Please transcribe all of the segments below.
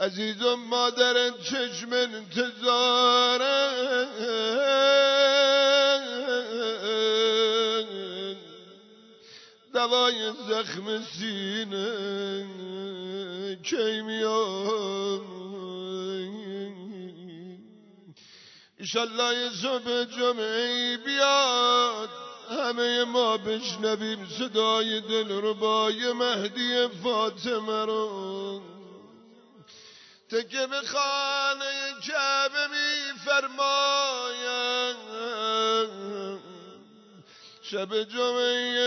عزیزم مادر چشم انتظاره دوای زخم سینه کی میاد ایشالله یه صبح جمعه بیاد همه ما بشنویم صدای دلربای مهدی فاطمه رو تکه به خانه کعبه میفرماید شب جمعه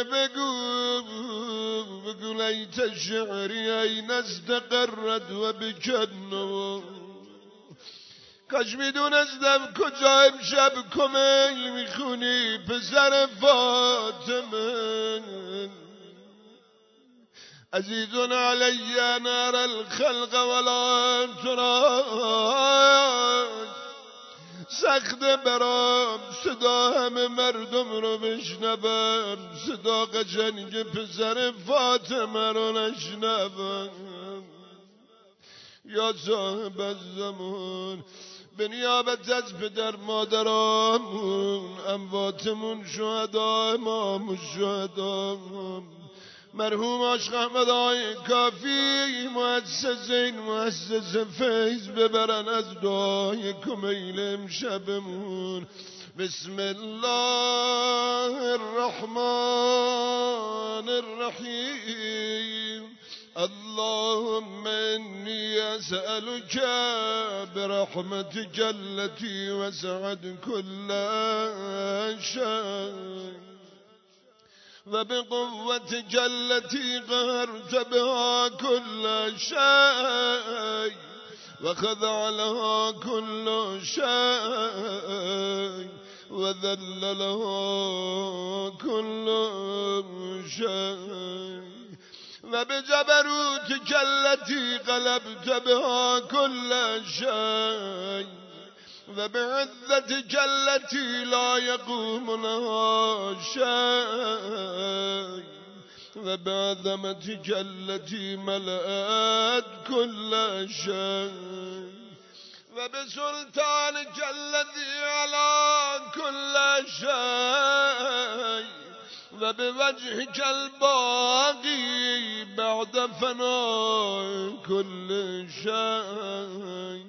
بگو لیت شعری این استقرت و بکنو کاش میدونستم کجا امشب کمیل میخونی پسر فاطمه عزیز علی نار الخلق ولا تراک سخت برام صدا همه مردم رو بشنوم صدا قشنگ پسر فاطمه رو نشنوم یا صاحب الزمان به نیابت از پدر مادرامون امواتمون شهدا امام الشهدا مرحوم عاشق احمد آقای کافی مؤسس فیض ببرن از دعای کمیل امشبمون بسم الله الرحمن الرحیم اللهم إني أسألك برحمتك التي وسعت كل شيء وبقوتك التي قهرت بها كل شيء وخضع لها كل شيء وذل لها كل شيء وبجبروتك التي قلبت بها كل شيء وبعزتك التي لا يقوم لها شيء وبعظمتك التي ملأت كل شيء وبسلطانك الذي على كل شيء وبوجهك الباقي بعد فناء كل شيء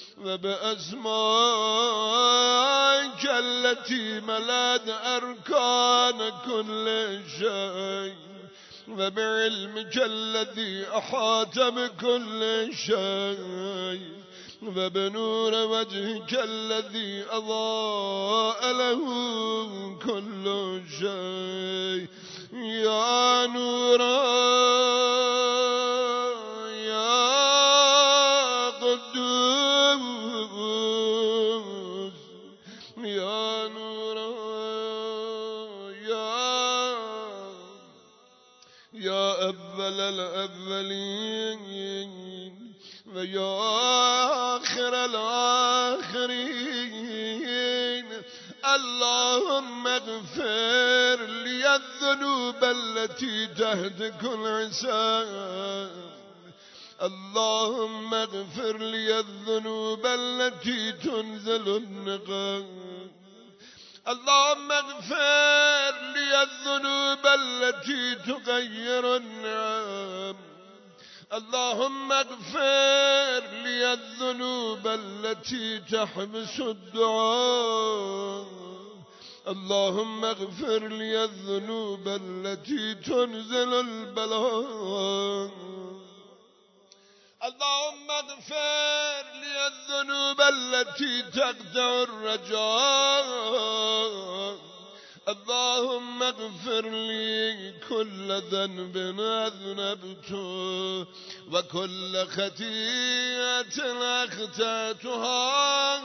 وبأسمائك التي ملأت أركان كل شيء وبعلمك الذي أحاط بكل شيء وبنور وجهك الذي أضاء له كل شيء يا نورا يا قدوس يا نورا يا أول الأولين ويا آخر الآخرين اللهم اغفر لي الذنوب التي تهتك العصام اللهم اغفر لي الذنوب التي تنزل النقام اللهم اغفر لي الذنوب التي تغير النعم اللهم اغفر لي الذنوب التي تحبس الدعاء اللهم اغفر لي الذنوب التي تنزل البلاء اللهم اغفر لي الذنوب التي تقطع الرجاء اللهم اغفر لي كل ذنب أذنبته وكل خطيئة أخطأتها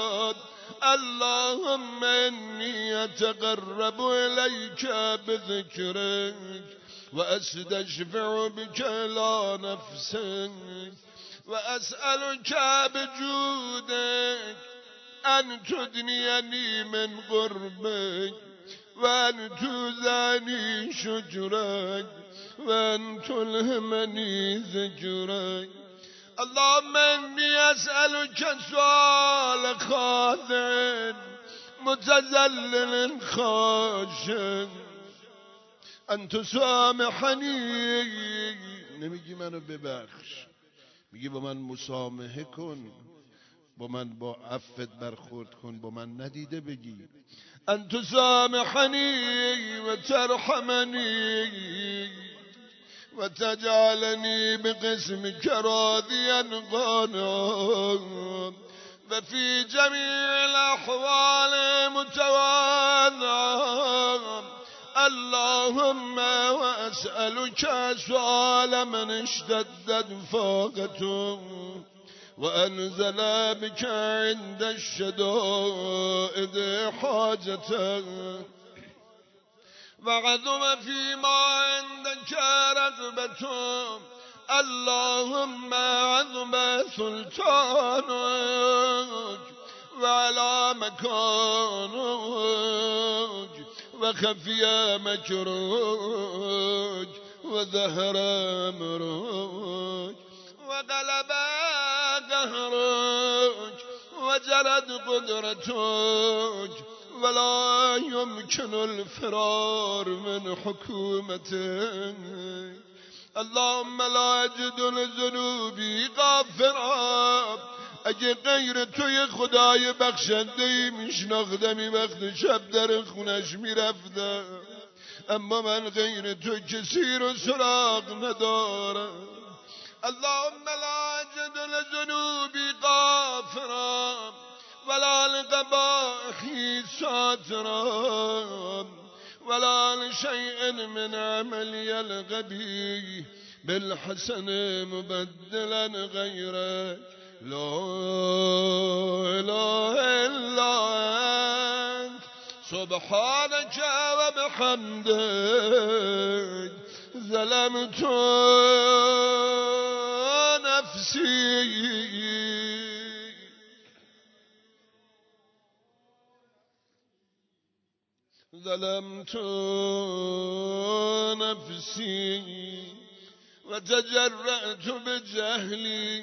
اللهم إني أتقرب إليك بذكرك وأستشفع بك إلى نفسك وأسألك بجودك أن تدنيني من قربك وأن توزعني شجرك وأن تلهمني ذكرك اللهم إني أسألك سؤال خاضع متذلل خاشع أن تسامحني. نمیگی منو ببخش، میگی با من مسامحه کن، با من با عفت برخورد کن، با من ندیده بگی. أن تسامحني وترحمني وتجعلني بقسمك راضيا قانعا وفي جميع الأحوال متواضعا. اللهم وأسألك سؤال من اشتدت فاقته وأنزل بك عند الشدائد حاجته وعظم فيما عندك رغبته. اللهم عظم سلطانك وعلى مكانك وخفي مكرك وظهر أمرك وغلب قهرك وجرت قدرتك ولا يمكن الفرار من حكومتك. اللهم لا أجد لذنوبي غافرا. اگه غیر توی خدای بخشنده میشناختمی وقت شب در خونش میرفتم، اما من غیر تو کسی رو سراغ ندارم. اللهم لا أجد لذنوبي غافرا ولا لقبائحي ساترا ولا لشيء من عملي الغبي بالحسن مبدلا غيرك. لا إله إلا أنت سبحانك وبحمدك ظلمت نفسي. ظلمت نفسي وتجرأت بجهلي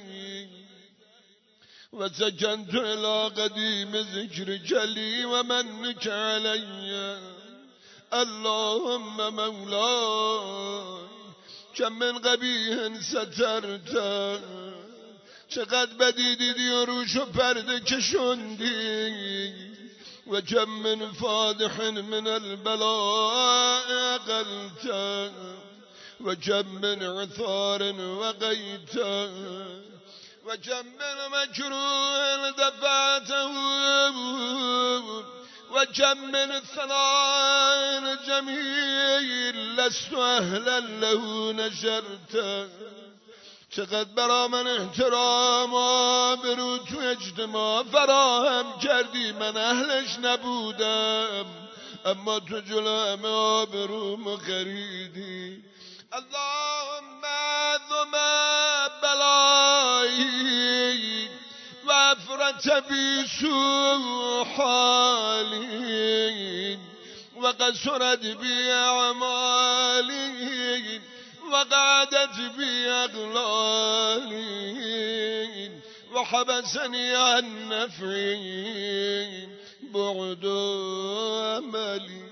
وسكنت إلى قديم ذكرك لي ومنك علي. اللهم مولاي كم من قبیح سترته، چقدر بدی دیدی و روشو پرده کشوندی، و کم من فادح من البلاء اقلته و کم من عثار وقیته و کم من مکروه دفعته و کم من ثناء جمیل لست اهلا له نشرته. چقدر برا من احترام و آبرو تو اجتماع فراهم کردی، من اهلش نبودم اما تو جلو همه آبروم خریدی. اللهم عظم بلایی و افرت بی سوء حالی و قصرت بی اعمالی وقعدت بي أغلالي وحبسني عن نفعي بعد أملي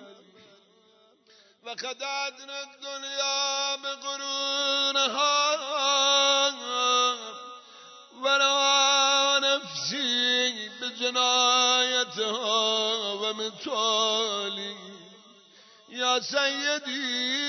وخدعتنا الدنيا بغرورها وروى نفسي بجنايتها ومثالي. يا سيدي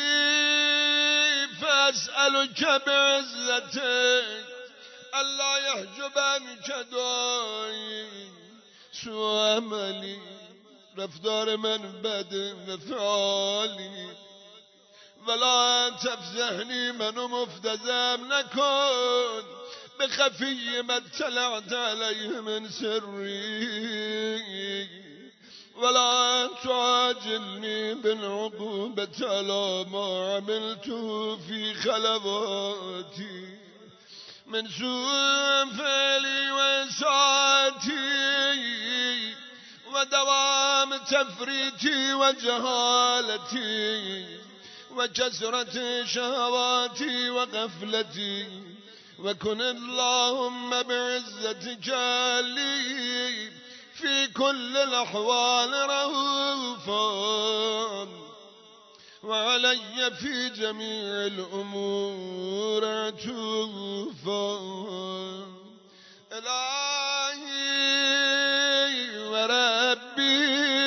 فأسألك بعزتك ألا يحجب عنك دعائي سوء عملي. رفتار من بد وفعالي ولا تفزحني منو مفتزم نكن بخفي ما اطلعت عليه من سري ولا تعاجلني بالعقوبة على ما عملته في خلواتي من سوء فعلي وإساءتي ودوام تفريطي وجهالتي وكسرة شهواتي وغفلتي وكن اللهم بعزتك لي في كل الأحوال رؤوفا، وعلي في جميع الأمور عطوفا. إلهي وربي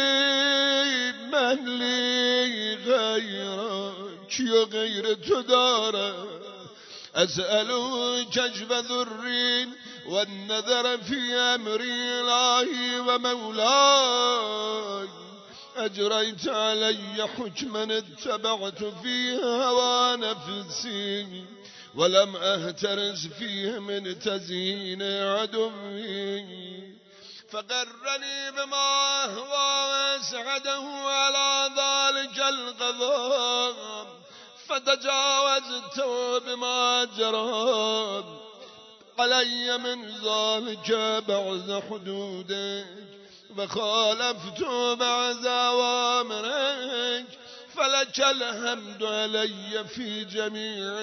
من لي غيرك يا غير تداره، أسألك كشف ذري والنذر في أمري إلهي ومولاي. أجريت علي حكما اتبعت فيه هوى نفسي، ولم أهترس فيه من تزيين عدوي، فقرني بما هو وأسعده على ذلك القضاء، فتجاوزت بما جرى علي من ذلك بعد حدودك، وخالفت بعد أوامرك، فلك الحمد علي في جميع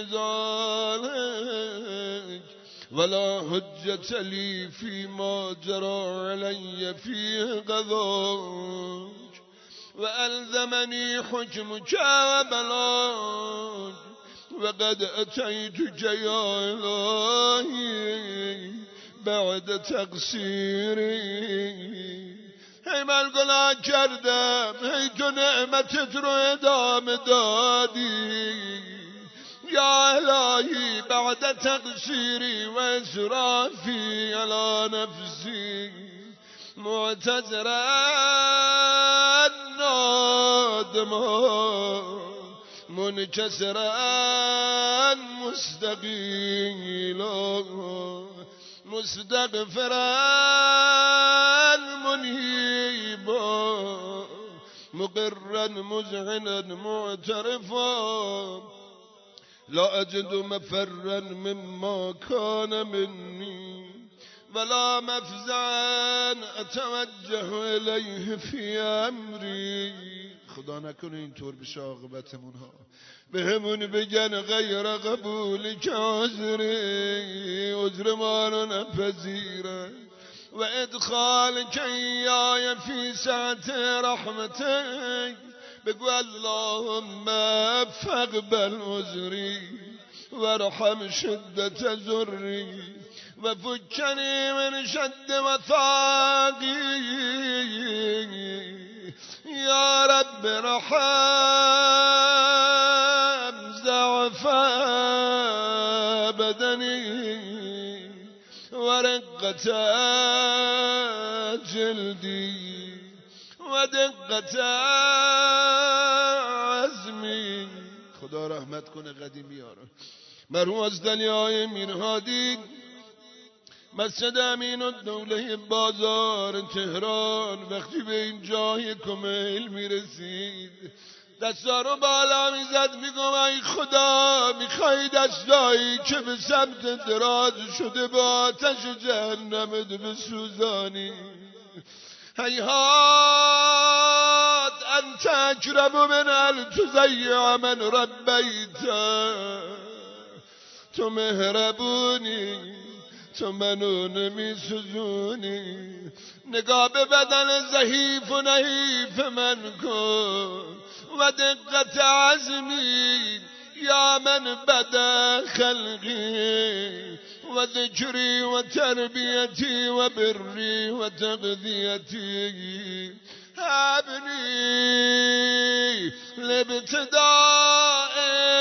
ذلك، ولا حجة لي فيما جرى علي فيه قضاك. وألزمني حكمك وبلاك، وقد أتيتك يا إلهي بعد تقصيري. هی من گناه کردم، هی تو نعمتت رو ادامه دادی یا الهی بعد تقصیری و اسرافی علی نفسی، معتذرا نادما منكسرا مستقيلا مستغفرا منيبا مقرا مذعنا معترفا، لا أجد مفرا مما كان مني، ولا مفزعا أتوجه إليه في أمري. خدا نکنه اینطور بشه عاقبتمون ها، بهمون بگن غیر قبول که عذری، عذر ما رو نپذیرن، و ادخال که ایای فی سعت رحمتک، بگو اللهم فاقبل عذری وارحم شدت ضری وفكني من شد وثاقي، يا رب رحم ضعف بدني ورقة جلدي ودقة عزمي. خدا رحمت کنه قدیمی ها رو. مرحوم از دلیای میرهادی مسجد امین الدوله بازار تهران وقتی به این جای کمیل میرسید دستا رو بالا میزد، میگم ای خدا میخوای دستایی که به سمت دراز شده با آتش جهنمت بسوزانی. هیهات انت اکرم من ان تضیع من ربیت، تو مهربونی، تو منو نمی سوزونی. نگاه به بدن ضعیف و نحیف من کن و دقت عزمی، یا من بدا خلقی و ذکری و تربیتی و بری و تغذیتی. هبنی لابتداء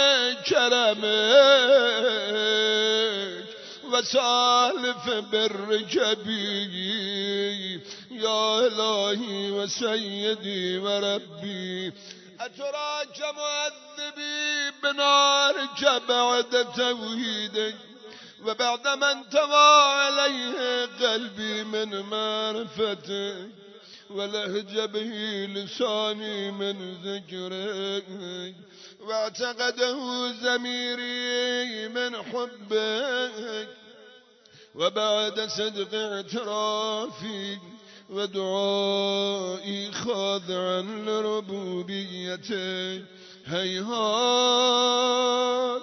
کرمک و سالف برک بی، یا الهی و سیدی و ربی. اتراک معذبی بنارک بعد توحیدک و بعد من طوى علیه قلبی من معرفتک ولهج به لسانی من ذکرک واعتقده ضمیری من حبک و بعد صدق اعترافی و دعایی خاضعا لربوبیتک. هیهات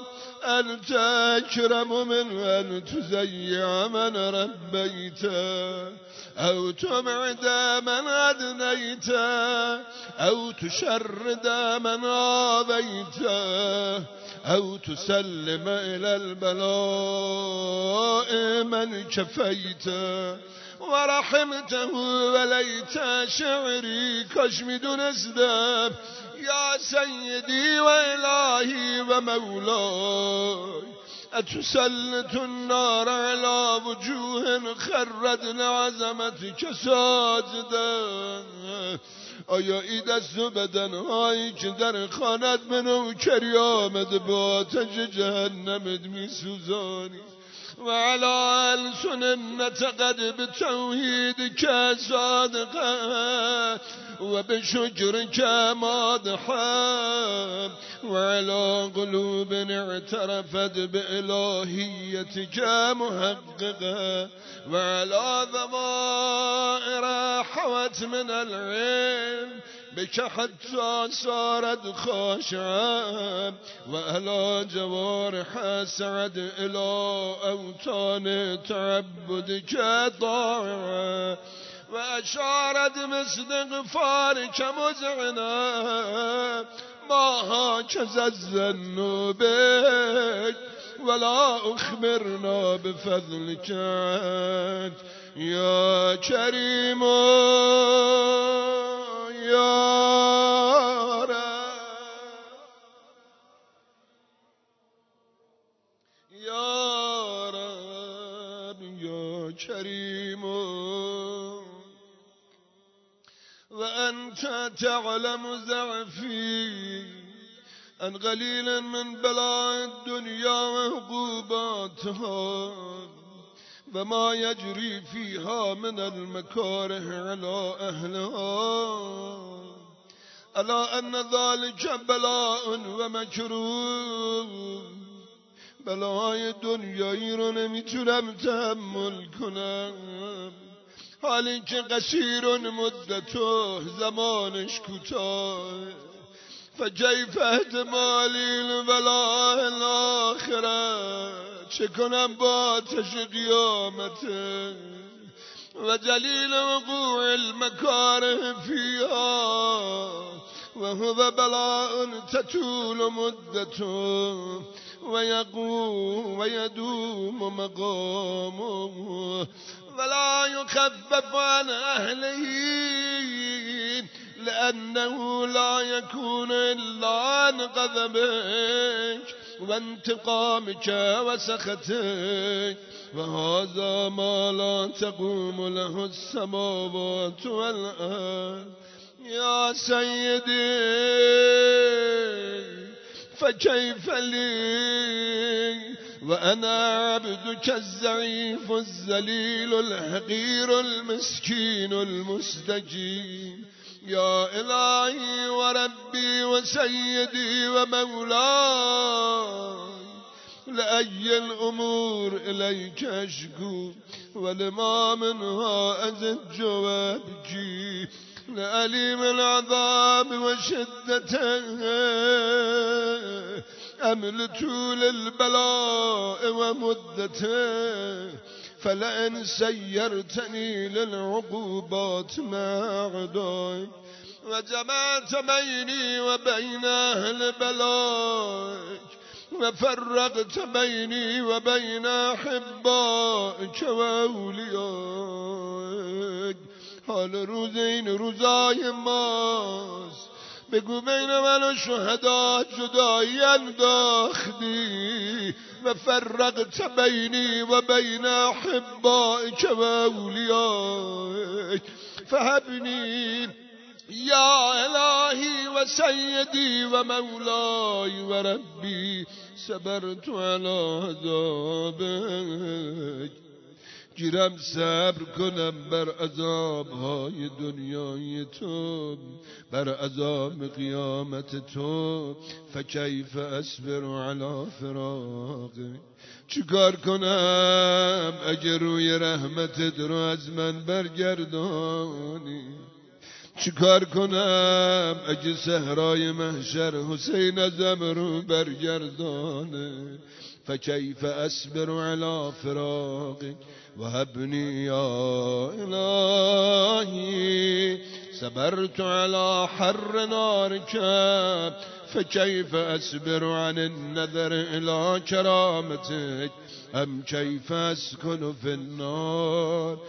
أنت أكرم من أن تزيع من ربيت أو تبعد من أدنيت أو تشرد من آذيت أو تسلم إلى البلاء من كفيت ورحمته وليت شعري كش بدون أسباب يا سيدي وإلهي ومولاي أتسلط النار على وجوه خرت لعظمتك ساجدا آیا ای دست و بدنهایی که در خانت منو کری آمده با آتش جهنمت می سوزانی و علا السن نتقد بتوحید که صادقه و بشکر که مادحه و علا قلوب اعترفت بإلهیت که محققه و علا ضمائر حوت من العلم بك حتى صارت خاشعة وألا جوارح سعد إلى أوطان تعبدك طاعة وأشارت باستغفارك مذعنا ما هكذا الظن بك ولا أخبرنا بفضلك يا كريم يا رب يا رب يا كريم وأنت تعلم ضعفي أن قليلا من بلاء الدنيا وعقوباتها وما يجري فيها من المكاره على أهلها ألا أن ذلك بلاء ومكروه بلاء دنیایی رو نمیتونم تحمل کنم حالی که قصیر مدته زمانش کوتاه فكيف احتمالي البلاء الآخرة چه کنم با آتش قیامته و جلیل وقوع المكاره فيها وهو بلاء تطول مدته ويدوم مقامه ولا يخفف عن أهله لأنه لا يكون إلا عن غضبك وانتقامك وسخطك وهذا ما لا تقوم له السماوات والأرض يا سيدي فكيف لي وأنا عبدك الضعيف الذليل الحقير المسكين المستجيب يا إلهي وربي وسيدي ومولاي لأي الأمور إليك أشكو ولما منها أزج وأبكي لأليم العذاب وشدته أمل طول البلاء ومدته فلئن سيرتني للعقوبات ما أعداك وجمعت بيني وبين أهل بلائك وفرقت بيني وبين أحبائك وأوليائك حال روزين روزای ماست بگو بین من و شهدا جدایی انداختی و فرقت بینی و بین احبائک و اولیائک فهبنی یا الهی و سیدی و مولاي و ربی صبرت على عذابک گیرم صبر کنم بر عذابهای دنیای تو بر عذاب قیامت تو فکیف اصبر علی فراقک چیکار کنم اگر روی رحمتت رو از من برگردانی چیکار کنم اگه صحرای محشر حسین ازم رو برگردانه فکیف اصبر علی فراقک وهبنی یا الهی صبرت على حر نارك فكيف أصبر عن النذر إلى كرامتك أم كيف أسكن في النار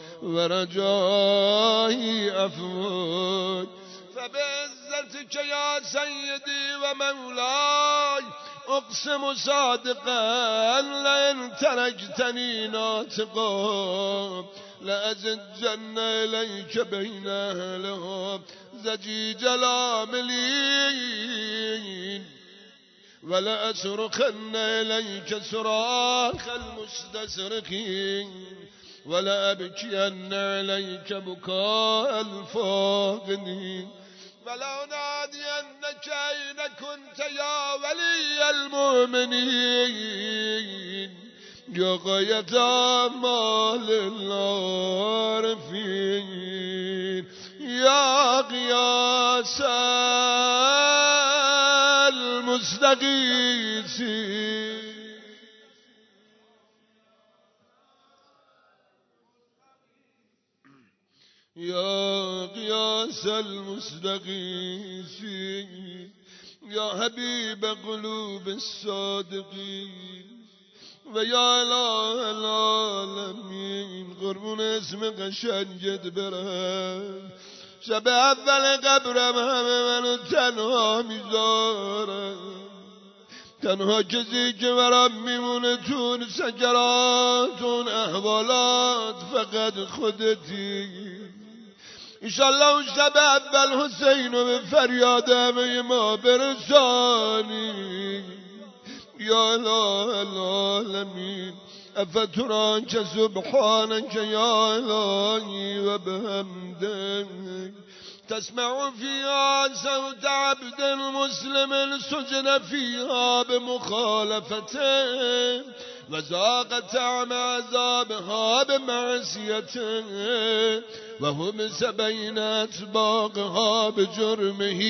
ورجائي عفوك فبعزتك يا سيدي ومولاي أقسم صادقا لئن تركتني ناطقا لأزجن إليك بين أهلهم زجيج العاملين ولأصرخن إليك صراخ المستصرخين ولأبكين عليك بكاء الفاقدين ولأنادينك أين كنت يا ولي المؤمنين يا غاية أعمال العارفين يا غياث المستغيثين يا غياث المستغيثين يا حبيب قلوب الصادقين ويا اله العالمين قربون اسم قشنگت برم شب اول قبرم همه منو تنها میذارم تنها کسی که برام میمونه تون سکراتون احوالات فقط خودتی انشالله اون شب اول حسین رو به فریاد همه ما برسانی یا اله العالمین افترانک سبحانک یا الهی و بحمدک تسمع فيها صوت عبد المسلم سجن فيها بمخالفته وذاق طعم عذابها بمعصيته وهمس بين أطباقها بجرمه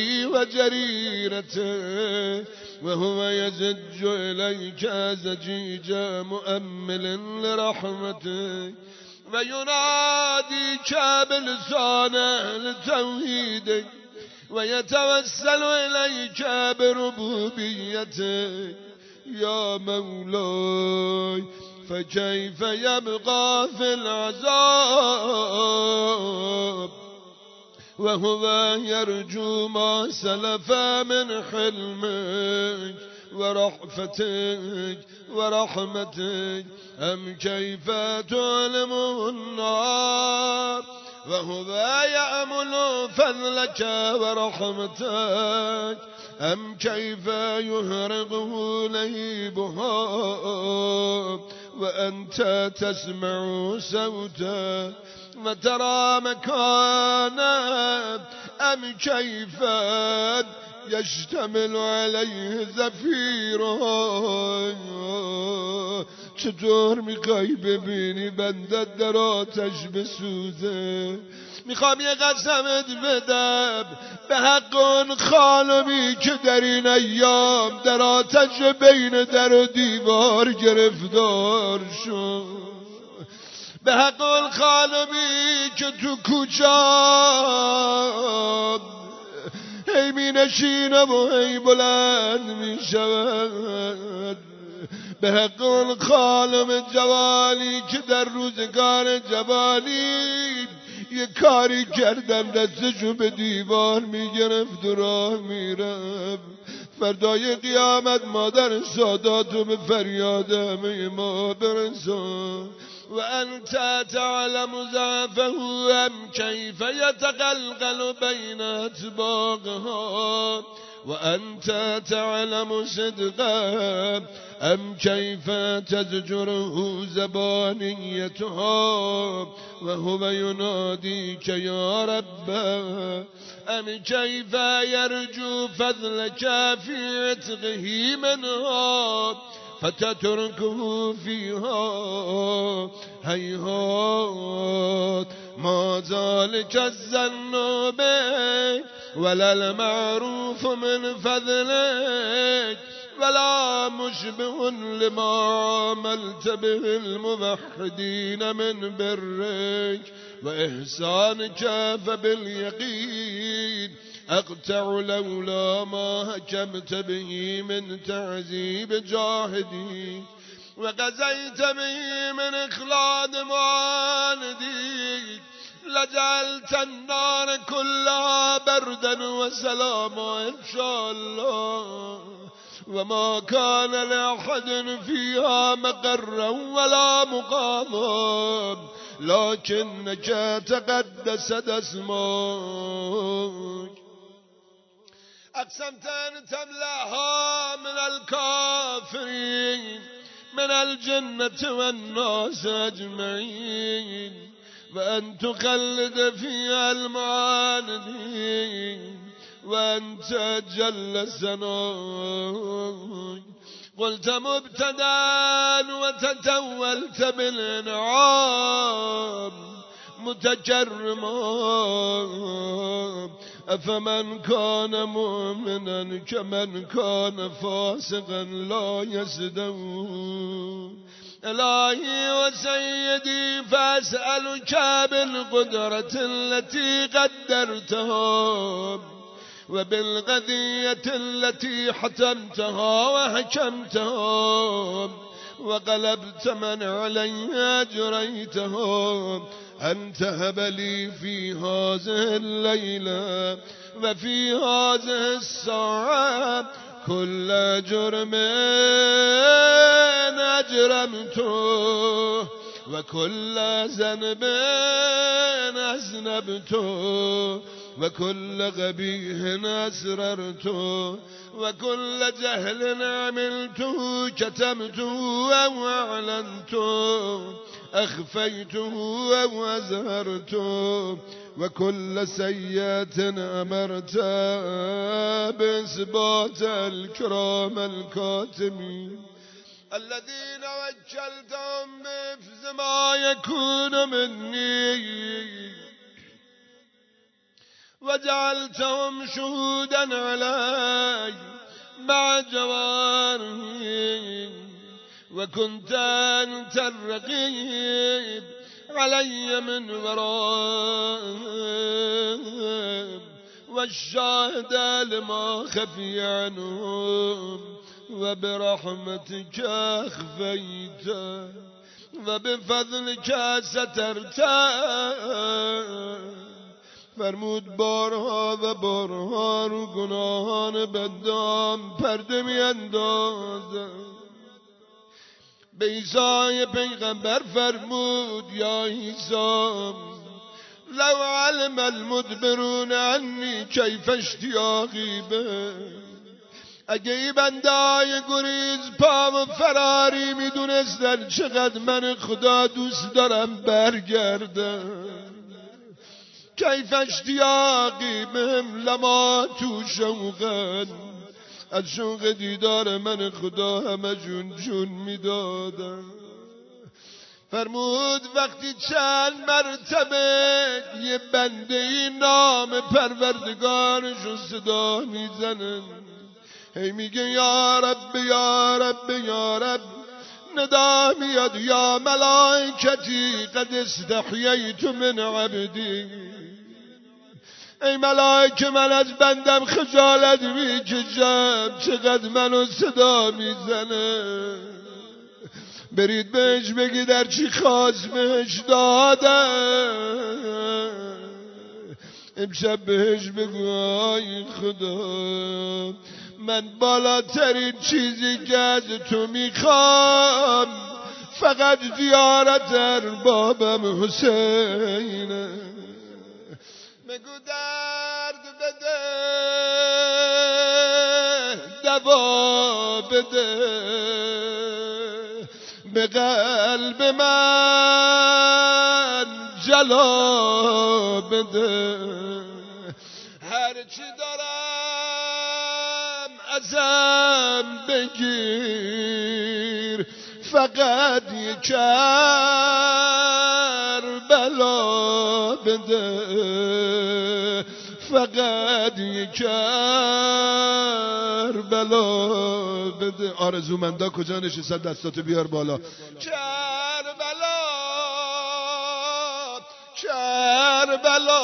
وجريرته وهو يزج إليك زجيج مؤمل لرحمته ويناديك بلسان أهل توحيدك ويتوسل إليك بربوبيتك يا مولاي فكيف يبقى في العذاب وهو يرجو ما سلف من حلمك ورحفتك ورحمتك أم كيف تعلم النار وهو يأمل فضلك ورحمتك أم كيف يهرقه لهيبها وأنت تسمع صوتا وترى مكانا أم كيف يشتمل عليه زفيرها چطور میخوای ببینی بندت در آتش بسوزه میخوام یه قسمت بدم به حق اون خانمی که در این ایام در آتش بین در و دیوار گرفتار شد به حق اون خانمی که تو کوچه هی می نشینم و هی بلند می شود به حق اون خانم جوانی که در روزگار جوانی یه کاری کردن دستشو به دیوار می گرفت و راه می رفت فردای قیامت مادر ساداتو به فریاد همه ما برسان وأنت تعلم ضعفه أم كيف يتقلقل بين أطباقها وأنت تعلم صدقه أم كيف تزجره زبانيتها وهو يناديك يا رب أم كيف يرجو فضلك في عتقه منها فتتركه فيها هيهات ما ذلك الظن بك ولا المعروف من فضلك ولا مشبه لما عملت به الموحدين من برك وإحسانك فباليقين أقطع لولا ما حكمت به من تعذيب جاهدي وقضيت به من إخلاد معاندي لجعلت النار كلها بردا وسلاما إن شاء الله وما كان لأحد فيها مقرا ولا مقاما لكنك تقدست اسمك أقسمت أن تملأها من الكافرين من الجنة والناس أجمعين وأن تخلد فيها المعاندين وأنت جل ثناك قلت مبتدأ وتتولت بالإنعام متكرما أفمن كان مؤمنا كمن كان فاسقا لا يزدون إلهي وسيدي فأسألك بالقدرة التي قدرتها وبالقضية التي حتمتها وحكمتها وقلبت من علي أجريتها أن تهب لي في هذه الليلة وفي هذه الساعة كل جرم أجرمته وكل ذنب أذنبته وكل قبيح أسررته وكل جهل عملته كتمته أو أعلنته أخفيته أو أزهرته وكل سيئة أمرت بإثبات الكرام الكاتمين الذين وكلتهم بحفظ ما يكون مني وجعلتهم شهودا علي مع جوارهم وكنت أنت الرقيب علي من ورائهم والشاهد لما خفي عنهم وبرحمتك أخفيت وبفضلك سترت فرمود بارها و بارها رو گناهان بدام پرده می اندازم به عیسی پیغمبر فرمود یا عیسی لو علم المدبرون عنی کیف اشتیاقی به اگه ای بندای گریز پا و فراری می دونستن چقدر من خدا دوست دارم برگردم کیف اشتیاقی بهم لما تو شوقن از شوق دیدار من خدا همه جون میدادن فرمود وقتی چند مرتبه یه بنده ای نام پروردگارشو صدا میزنن هی میگه یا رب یا رب یا رب ندا میاد یا ملائکتی قد استحییت من عبدی ای ملائکه من از بندم خجالت میکشم چقدر منو صدا میزنه برید بهش بگی در چی خواست بهش دادم امشب بهش بگو آی خدا من بالاترین چیزی که از تو میخوام فقط زیارت اربابم حسینه بگو درد بده دوا بده به قلب من جلا بده هرچی دارم ازم بگیر فقط یک کربلا بده، فقط یک کربلا بده. آرزومندا کجا نشستن؟ دستاتو بیار بالا. کربلا کربلا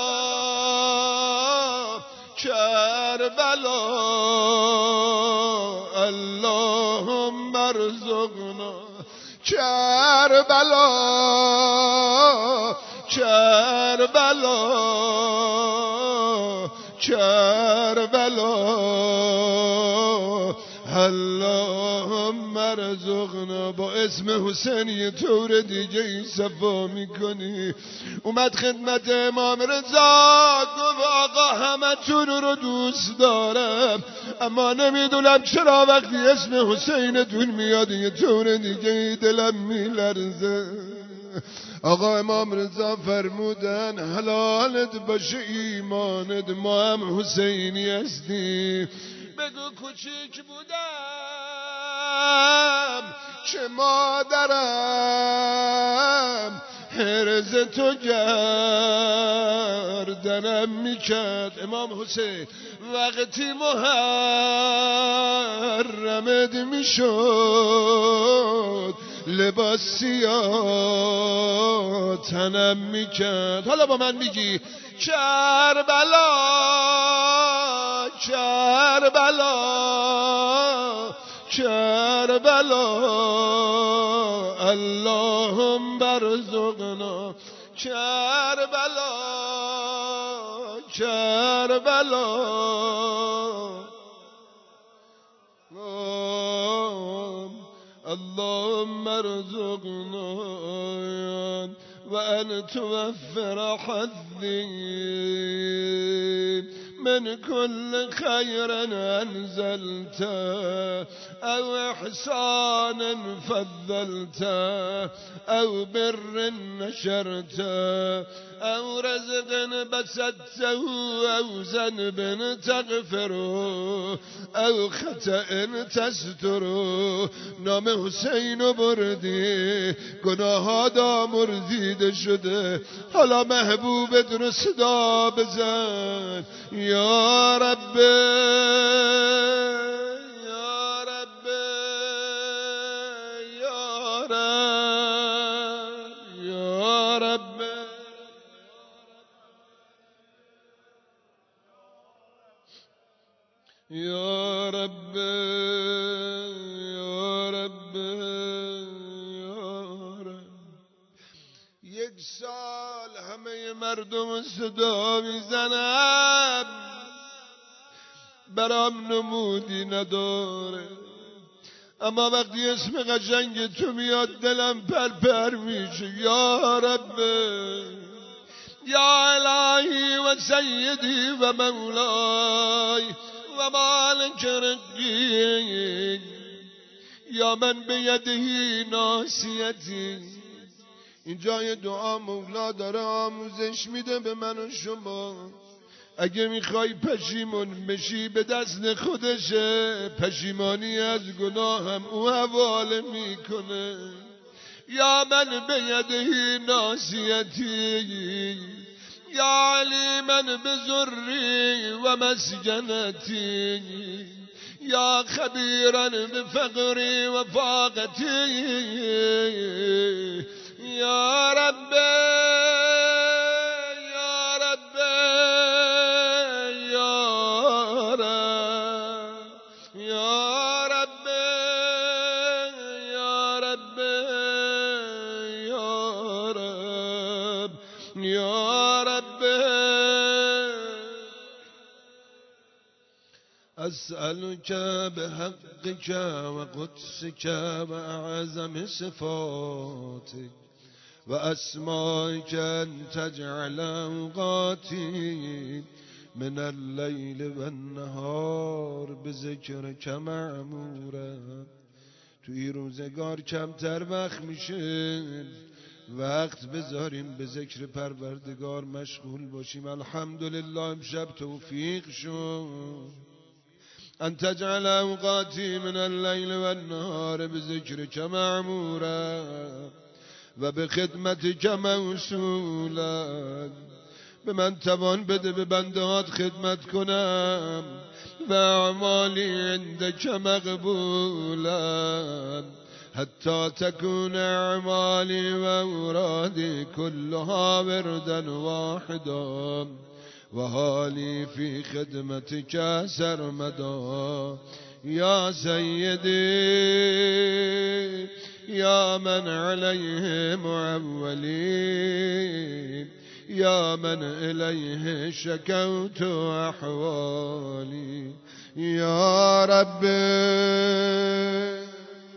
کربلا، اللهم ارزقنا کربلا کربلا کربلا، اللهم ارزقنا. با اسم حسین یه طور دیگه این صفا میکنی. اومد خدمت امام رضا گفت آقا همه تون رو دوست دارم، اما نمیدونم چرا وقتی اسم حسین دون میاد یه طور دیگه دلم میلرزه. آقا امام رضا فرمودن حلالت باشه ایمانت، ما هم حسینی هستیم. بگو کوچیک بودم که مادرم حرز تو گردنم میکرد. امام حسین وقتی محرمت میشد لباس سیاه تنم میکرد. حالا با من میگی کربلا کربلا کربلا، اللهم ارزقنا کربلا کربلا، اللهم ارزقنا وأن توفر حظي من كل خير أنزلته أو إحسان فضلته أو بر نشرته أو رزق بسطته أو ذنب تغفره أو خطأ تستره. نام حسین بردی، گناهات آمرزیده شده، حالا محبوبت رو صدا بزن. یا رب یا رب یا رب یا رب یا رب یا رب یا رب. یک سال همه مردم صدا میزنم، برام نمودی نداره، اما وقتی اسم قشنگ تو میاد دلم پرپر میشه. یا رب یا الهی و سیدی و مولای و مالک رقی، یا من بیدهی ناسیتی. اینجا یه دعا مولا داره آموزش میده به من و شما. اگه میخوای پشیمون بشی به دست خودشه، پشیمانی از گناهم او حواله میکنه. یا من بیدهی ناسیتی، یا علی من بزری و مسجنتی، یا خبیرا بفقری و فاقتی، یا رب یا رب یا رب یا رب یا رب یا رب یا رب. أسألك بحقك وقدسك وأعظم صفاتك وأسمائك أن تجعل أوقاتي من الليل والنهار بذكرك معمورا. توی روزگار کمتر وقت میشه، وقت بذاریم به ذکر پروردگار مشغول باشیم. الحمدلله امشب توفیق شد ان تجعل اوقاتی من الليل والنهار بذكرك معمورا و به خدمتك موصولا. به من توان بده به بندهات خدمت کنم و اعمالی عندك مقبولا حتى تكون اعمالي واورادي كلها وردا واحدا وحالي في خدمتك سرمدا يا سيدي يا من عليه معولي يا من إليه شكوت أحوالي يا ربي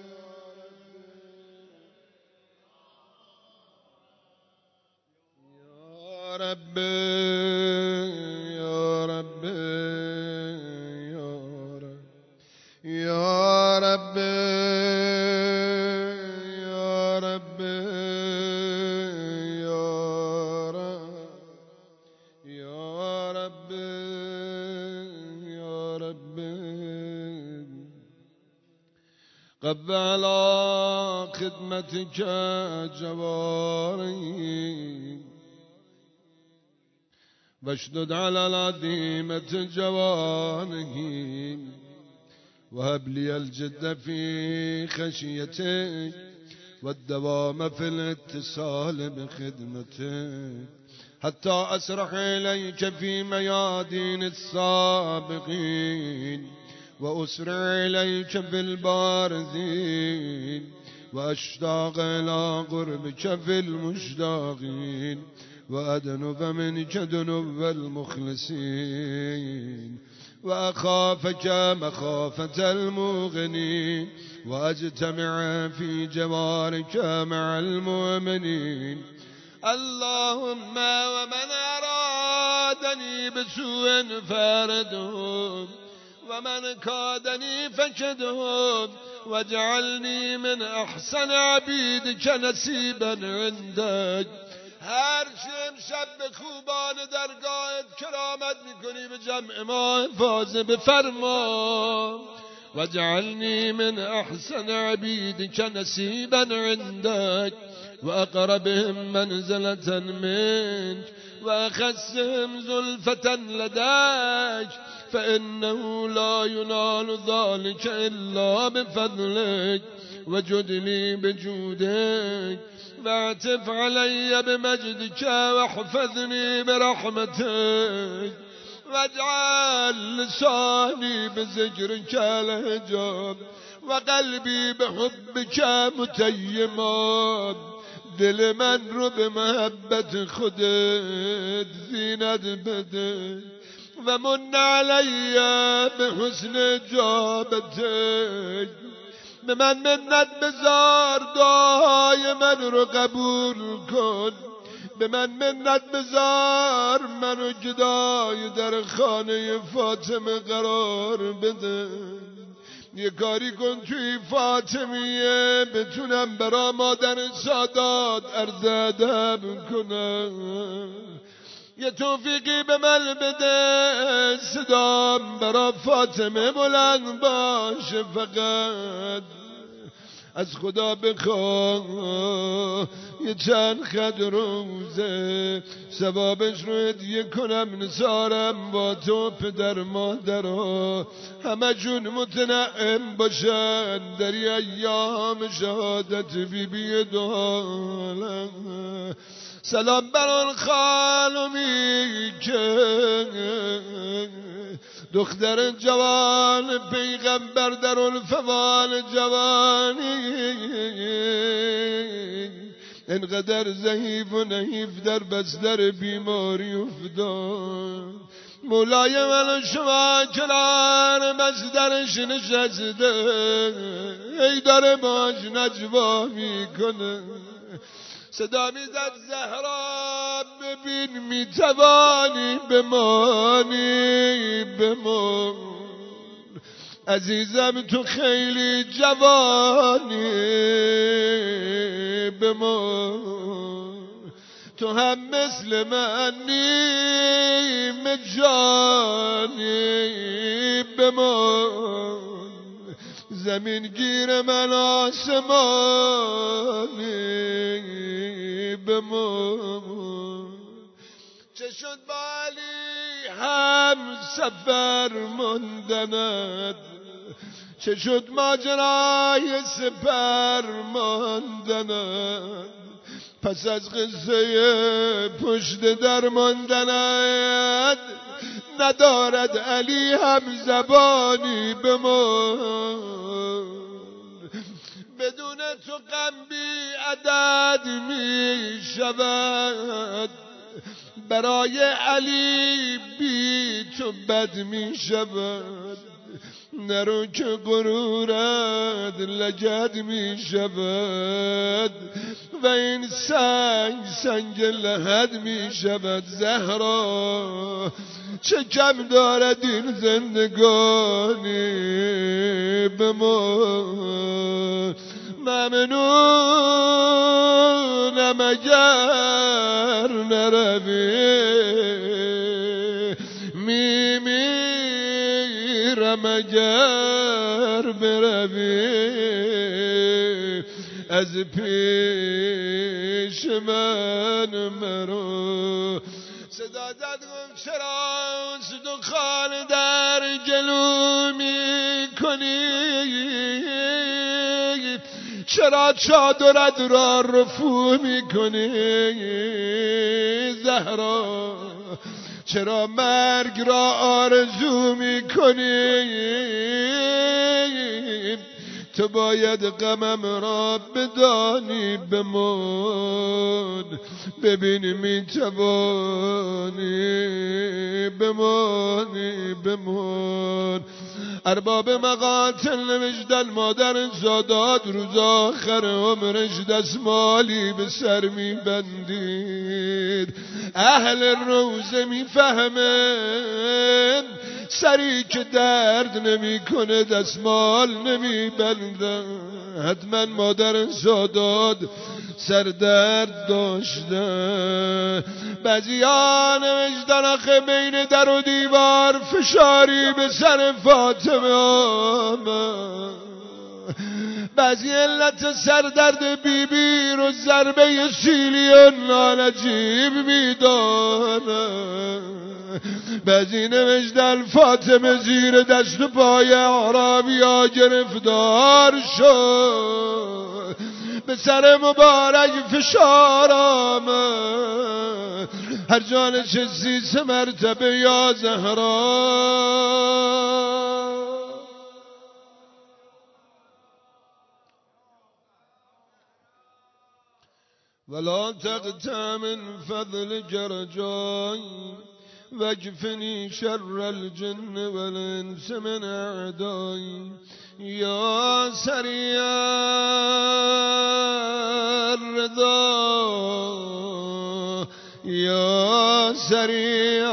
يا ربي يا ربي يا ربي يا ربي يا ربي يا ربي قف على خدمتك جواري واشدد على العديمة جوانه وهب لي الجد في خشيتك والدوام في الاتصال بخدمتك حتى أسرح إليك في ميادين السابقين وأسرع إليك في البارزين وأشتاق إلى قربك في المشتاقين وأدنف منك دنو المخلصين وأخافك مخافة المغنين وأجتمع في جوارك مع المؤمنين اللهم ومن أرادني بسوء فاردهم ومن كادني فكدهم واجعلني من أحسن عبيدك نسيبا عندك هر شب خوبان درگاهت کرامت میکنی به جمع ما حفاظ بفرما واجعلني من أحسن عبيدك نسيبا عندك وأقربهم منزلة منك وأخسهم زلفة لديك فإنه لا ينال ذلك إلا بفضلك وجد لي بجودك واعتف علي بمجدك واحفظني برحمتك واجعل لساني بذكرك لهجاب وقلبي بحبك متيما دل من رو به محبت خودت زینت بده و من علی بحسن جابتك به من منت بذار دعای من رو قبول کن به من منت بذار منو جدای در خانه فاطمه قرار بده یه کاری کن توی فاطمیه بتونم برا مادر سادات عرض ادب کنم یه توفیقی به من بده صدام برا فاطمه بلند باشه فقط از خدا بخواه یه چند خد روزه ثوابش رو هدیه کنم نثارم با تو پدر مادرها همه جون متنعم باشن در ایام شهادت بی دو عالم سلام بر آن خانمی که دختر جوان پیغمبر در الفوان جوانی انقدر ضعیف و نحیف در بستر بیماری افتاد مولای من شما کنار بسترش نشسته ای داره باش نجوا میکنه صدا میزد زهرا ببین میتوانی بمانی بمان عزیزم تو خیلی جوانی بمان تو هم مثل من نیم جانی بمان زمین گیر من آسمانی بمان چه شد با علی هم سفر ماندند، چه شد ماجرای سپر ماندند، پس از قصه پشت در ماندند، ندارد علی هم زبانی بمان. بدون تو غم بی عدد می شود، برای علی بی تو بد می شود. نرو که غرورت لجد می شود و این سنگ لحد می شود. زهرا چه کم دارد این زندگانی بمان. ممنونم اگر نروی، میمیرم اگر بروی. از پیش من مرو. صدا زد گفت چرا دخان در گلو می کنی، چرا چادرت را رفو می کنی. زهرا چرا مرگ را آرزو می کنی، تو باید غمم را بدانی بمان. ببین می توانی بمانی بمان. ارباب مقاتل نوشتن مادر زادات روز آخر عمرش دستمالی به سر می بندید. اهل روزه می فهمن سری که درد نمی کنه دستمال نمی بندن. حتما مادر زادات سر درد داشتن. بعضیان نوشتن آخه بین در و دیوار فشاری به سر فاطمه آمد. بعضی علت سردرد بیبی رو ضربه سیلی نالجیب میدانه. بعضی نوشتن فاطمه زیر دست و پای اعرابی‌ها گرفتار شد، به سر مبارک فشار آمد. هر جا نشستی 3 مرتبه یا زهرا. ولا تقطع من فضلك رجاي واكفني شر الجن والانس من اعدائي. يا سريع الرضا يا سريع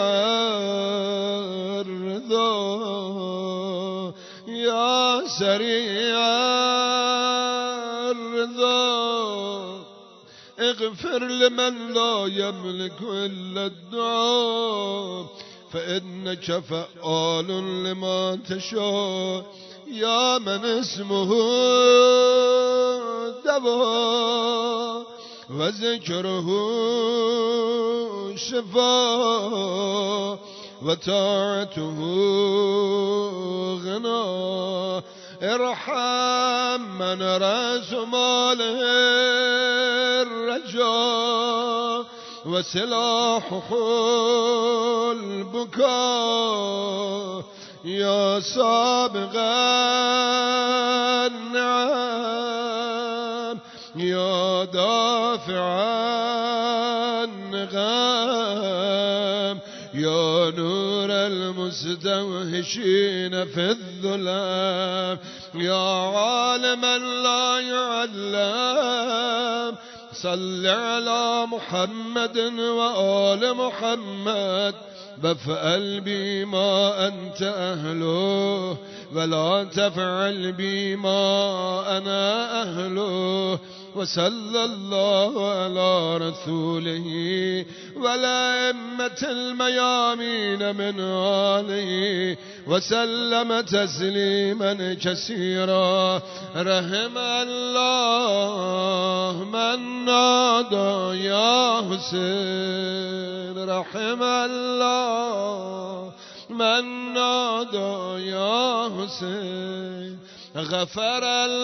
الرضا يا سريع الرضا اغفر لمن لا يملك إلا الدعاء فإنك فعال لما تشاء. يا من اسمه دواء وذكره شفاء وطاعته غنى. ارحم من رأس ماله الرجاء وسلاحه البكاء. يا سابق النعم يا دافع النغم يا نور المستوحشين في الظلام. يا عالما لا يعلم صل على محمد وآل محمد وافعل بي ما أنت أهله ولا تفعل بي ما أنا أهله. وصلى الله على رسوله والأئمة الميامين من آله وسلم تسليما كثيرا. رحم الله من نادى يا حسين رحم الله من نادى يا حسين غفر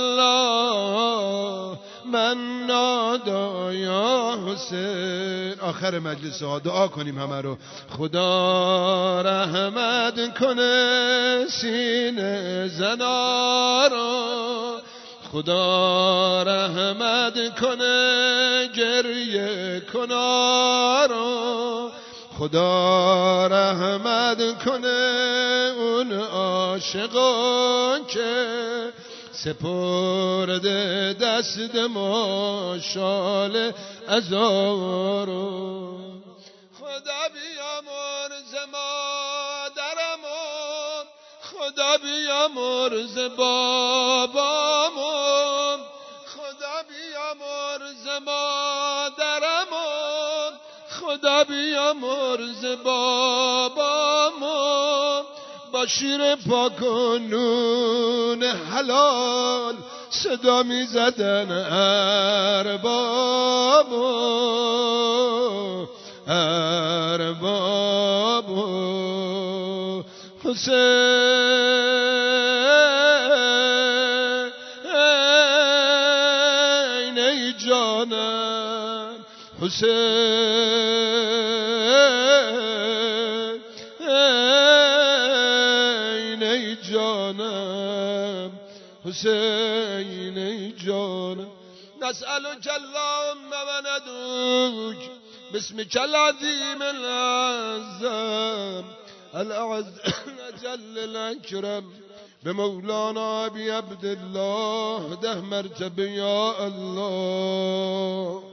الله من نادى یا حسین. آخر مجلس ها دعا کنیم همه رو. خدا رحمت کنه سینه زنا رو، خدا رحمت کنه گریه کنا رو، خدا رحمت کنه اون عاشقان که سپرده دست ما شال ازارو. خدا بیامرز مادرمون، خدا بیامرز بابامون، خدا بیامرز مادرمون، خدا بیامرز بابامون. با شیر پاک و نون حلال صدا می زدن اربابو حسین ای جانم حسین ای جانم حسین ای جانم. نسألك اللهم وندعوك باسمك العظيم الأعظم الأعز الأجل الأكرم بمولانا أبي عبد الله ده مرتبه يا الله.